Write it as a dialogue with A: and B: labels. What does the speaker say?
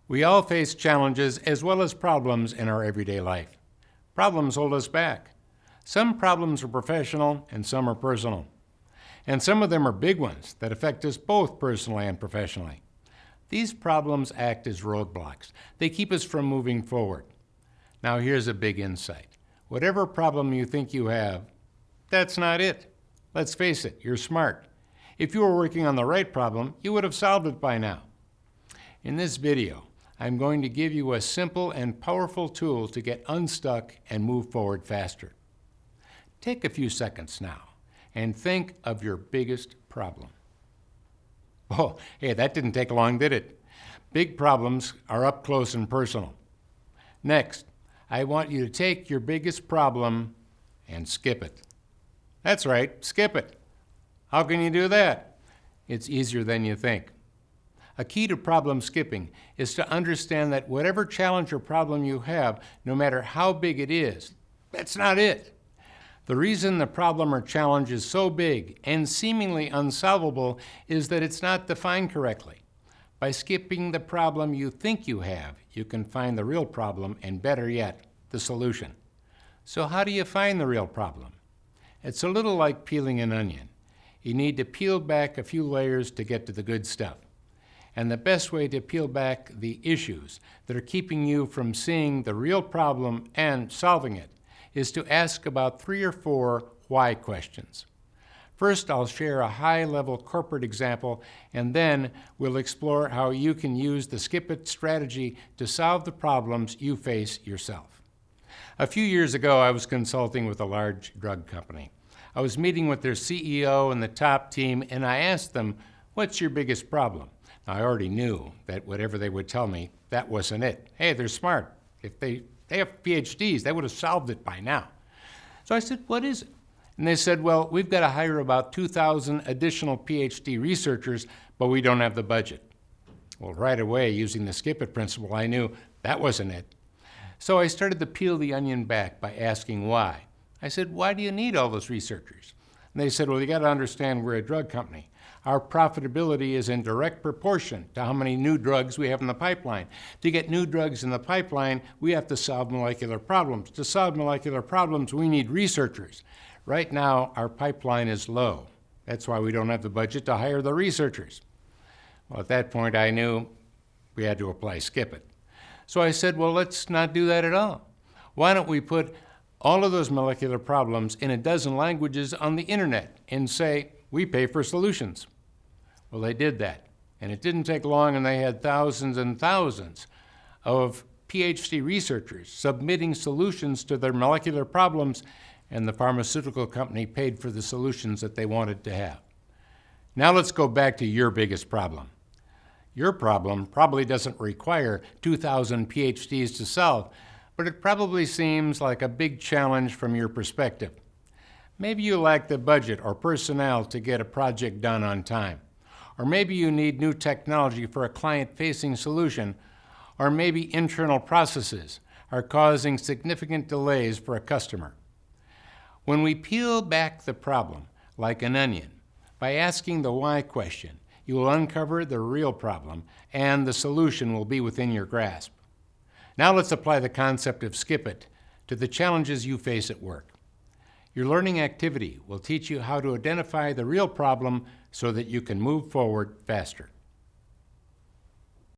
A: We all face challenges as well as problems in our everyday life. Problems hold us back. Some problems are professional and some are personal. And some of them are big ones that affect us both personally and professionally. These problems act as roadblocks. They keep us from moving forward. Now here's a big insight. Whatever problem you think you have, that's not it. Let's face it, you're smart. If you were working on the right problem, you would have solved it by now. In this video, I'm going to give you a simple and powerful tool to get unstuck and move forward faster. Take a few seconds now and think of your biggest problem. Oh, hey, that didn't take long, did it? Big problems are up close and personal. Next, I want you to take your biggest problem and skip it. That's right, skip it. How can you do that? It's easier than you think. A key to problem skipping is to understand that whatever challenge or problem you have, no matter how big it is, that's not it. The reason the problem or challenge is so big and seemingly unsolvable is that it's not defined correctly. By skipping the problem you think you have, you can find the real problem and, better yet, the solution. So how do you find the real problem? It's a little like peeling an onion. You need to peel back a few layers to get to the good stuff. And the best way to peel back the issues that are keeping you from seeing the real problem and solving it is to ask about 3 or 4 why questions. First, I'll share a high-level corporate example, and then we'll explore how you can use the Skip It strategy to solve the problems you face yourself. A few years ago, I was consulting with a large drug company. I was meeting with their CEO and the top team, and I asked them, "What's your biggest problem?" Now, I already knew that whatever they would tell me, that wasn't it. Hey, they're smart. If they have PhDs, they would have solved it by now. So I said, "What is it?" And they said, "Well, we've got to hire about 2,000 additional PhD researchers, but we don't have the budget." Well, right away, using the Skip It principle, I knew that wasn't it. So I started to peel the onion back by asking why. I said, "Why do you need all those researchers?" And they said, "Well, you got to understand we're a drug company. Our profitability is in direct proportion to how many new drugs we have in the pipeline. To get new drugs in the pipeline, we have to solve molecular problems. To solve molecular problems, we need researchers. Right now, our pipeline is low. That's why we don't have the budget to hire the researchers." Well, at that point, I knew we had to apply Skip It. So I said, "Well, let's not do that at all. Why don't we put all of those molecular problems in a dozen languages on the internet and say, we pay for solutions?" Well, they did that, and it didn't take long, and they had thousands and thousands of PhD researchers submitting solutions to their molecular problems, and the pharmaceutical company paid for the solutions that they wanted to have. Now let's go back to your biggest problem. Your problem probably doesn't require 2,000 PhDs to solve, but it probably seems like a big challenge from your perspective. Maybe you lack the budget or personnel to get a project done on time. Or maybe you need new technology for a client-facing solution. Or maybe internal processes are causing significant delays for a customer. When we peel back the problem like an onion, by asking the why question, you will uncover the real problem and the solution will be within your grasp. Now let's apply the concept of Skip It to the challenges you face at work. Your learning activity will teach you how to identify the real problem so that you can move forward faster.